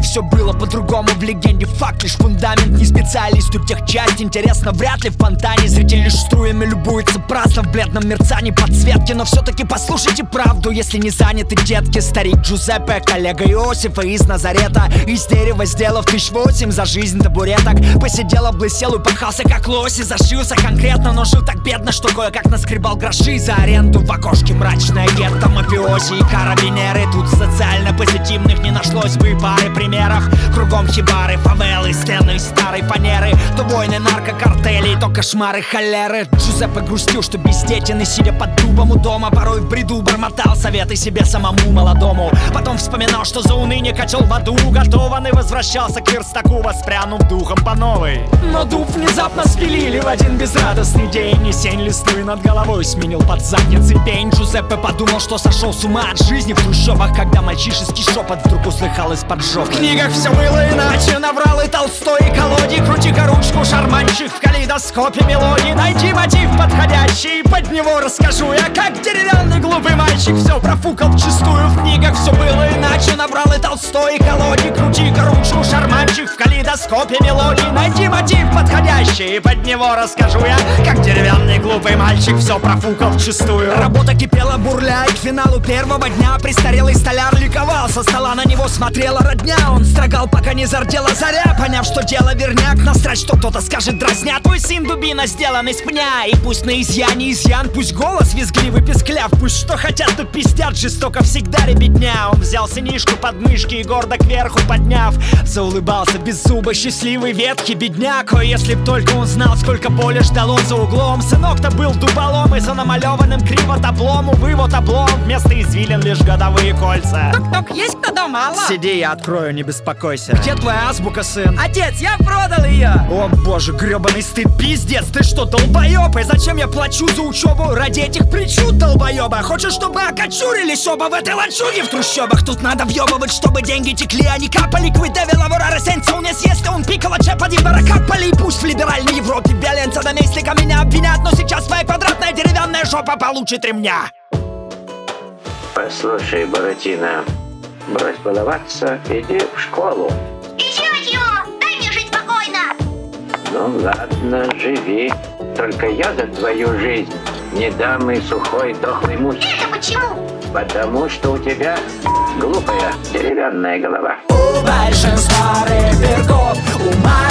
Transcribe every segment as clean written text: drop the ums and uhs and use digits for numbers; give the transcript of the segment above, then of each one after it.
все было по-другому. В легенде факт, лишь фундамент. Не специалисту техчасть, интересно вряд ли в фонтане. Зритель лишь струями любуется праздно в бледном мерцании подсветки. Но все-таки послушайте правду, если не заняты детки. Старик Джузеппе, коллега Иосифа из Назарета, из дерева сделав 1008 за жизнь табуреток. Посидел, облысел, упахался как лось и зашился конкретно, но жил так бедно, что кое-как наскребал гроши за аренду. В окошке мрачное гетто, мафиози и карабинеры. Тут социально позитивных не нашлось бы пары примеров. Кругом хибары, фавелы, стены старой фанеры. То войны наркокартелей, то кошмары холеры. Джузеппе грустил, что бездетен и сидя под дубом у дома, порой в бреду бормотал советы себе самому молодому. Потом вспоминал, что за уныние котел в аду уготован, и возвращался к верстаку, воспрянув духом по новой. Но дуб внезапно спилили в один безрадостный день, и сень листвы над головой сменил под задницей пень. Джузеппе подумал, что сошел с ума от жизни в трущобах, когда мальчишеский шепот вдруг услыхал из-под жопы. В книгах все было иначе, наврал и Толстой, и Колоди. Крути-ка ручку, шарманщик, в калейдоскопе мелодий. Найди мотив подходящий, под него расскажу я, как деревянный глупый мальчик все профукал вчистую. В книгах все было иначе, наврал и Толстой, и Колоди. Крути-ка ручку, шарманщик, в калейдоскопе мелодий. Найди мотив подходящий, под него расскажу я, как деревянный глупый мальчик все профукал вчистую. Работа кипела, бурля, и к финалу первого дня престарелый столяр ликовал. Со стола на него смотрела родня. Он строгал, пока не зардела заря, поняв, что дело верняк. Насрать, что кто-то скажет дразня. Твой сын дубина сделан из пня, и пусть на изъяне изъян, пусть голос визгливый пискляв, пусть что хотят, то пиздят, жестоко всегда ребятня. Он взял сынишку под мышки и гордо кверху подняв, заулыбался без зуба, счастливый ветхий бедняк. О, если б только он знал, сколько боли ждал он за углом. Сынок-то был дуболом, и за намалеванным криво таблом, увы, вот облом, вместо извилин лишь годовые кольца. Тук-тук, есть кто дома? Алло. Сиди, я открою, не беспокойся. Где твоя азбука, сын? Отец, я продал ее. О боже, гребаный стыд, пиздец, ты что, долбоёб? И зачем я плачу за учебу ради этих причуд, долбоёба? Хочешь, чтобы окочурились оба в этой лачуге в трущобах? Тут надо въебывать, чтобы деньги текли, а не капали. Квиде лаворare senza un если он пикала чепа di баракапали. Пусть в либеральной Европе виоленца доместика меня обвинят, но сейчас твоя квадратная деревянная жопа получит ремня. Послушай, Буратино, брось баловаться, иди в школу. Еще чего? Дай мне жить спокойно. Ну ладно, живи. Только я за твою жизнь не дам и сухой дохлой мухи. Это почему? Потому что у тебя глупая деревянная голова. У большинства рэперков ума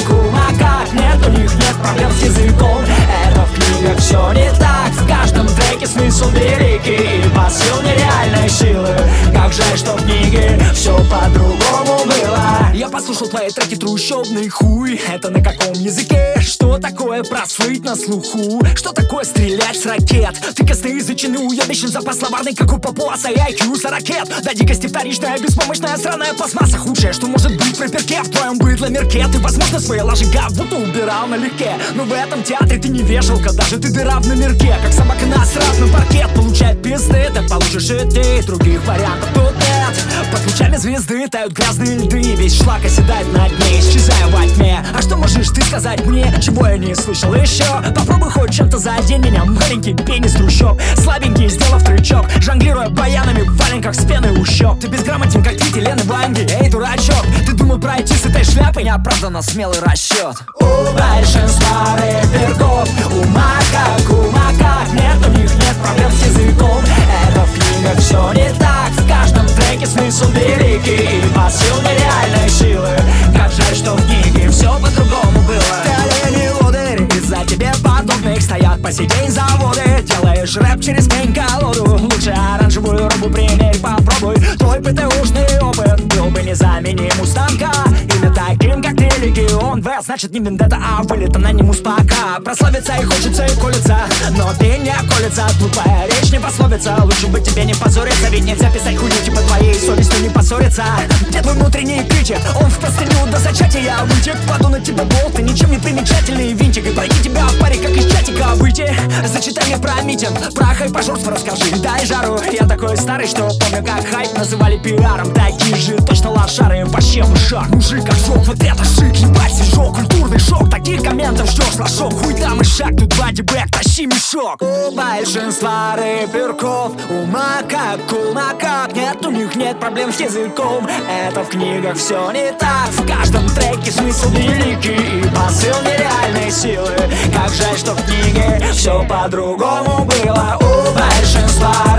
как нет, у них нет проблем с языком. Это в книгах все не так, в каждом треке смысл великий и посыл нереальной силы. Как жаль, что в книге все по-другому было. Я послушал твои треки, трущобный хуй. Это на каком языке? Что такое просвыть на слуху? Что такое стрелять с ракет? Ты косноязычный уебищен, запас словарный, как у папуаса, и IQ за ракет. До дикости вторичная, беспомощная, сраная пластмасса. Худшее, что может быть в рэперке, в твоем быдло-мерке. Ты, возможно, свои лажи будто убирал налегке, но в этом театре ты не вешалка, даже ты дыра в номерке. Как собака насрав на паркет, получает пизды, так получишь и ты. Других вариантов тут нет. Под лучами звезды тают грязные льды, весь шлак оседает на дне, исчезая во тьме. А что можешь ты сказать мне, чего я не слышал еще? Попробуй хоть чем-то задень меня, маленький пенис трущоб. Слабенький, сделав трючок, жонглируя баянами в валенках с пеной ущёб. Ты безграмотен, как Витя, Лена, Ванги. Эй, дурачок, ты думал пройти с этой шляпой? Неоправданно смелый расчет. У большинства рэперков ума как нет, у них нет проблем с языком. Это в книгах все не так, в каждом треке смысл великий и посыл нереальной силы. Как жаль, что в книге все по-другому было. Ты олени лодырь, из-за тебе подобных стоят по сей день заводы. Делаешь рэп через пень-колоду, лучше оранжевую робу примерь, попробуй. Твой ПТУшный опыт был бы незаменим у станка. Имя таким, как ты, Легион В, значит не вендетта, а вылет анонимус пока. Прославиться и хочется, и колется, но ты не колется. Глупая речь не пословица, лучше бы тебе не позориться. Ведь нельзя писать хуйню, типа твоей совестью не поссориться. Где твой внутренний критик? Он в простыню до зачатия вытек. Кладу на тебя болт, ты ничем не примечательный винтик. И пройти тебя в паре, как из чатика выйти. Зачитай мне про митинг, про хайп-ажурство расскажи, дай жару. Я такой старый, что помню, как хайп называли пиаром. Такие же точно лошары, вообще мышак. Мужик, как шок, вот это шик, ебать, свежок, культурный шок. Таких комментов ждешь, лошок, хуй там и шаг. Тут бадибэк, тащи мешок. У большинства рэперков ума как нет, у них нет проблем с языком. Это в книгах все не так. В каждом треке смысл великий и посыл нереальной силы. Как жаль, что в книге все по-другому было у большинства.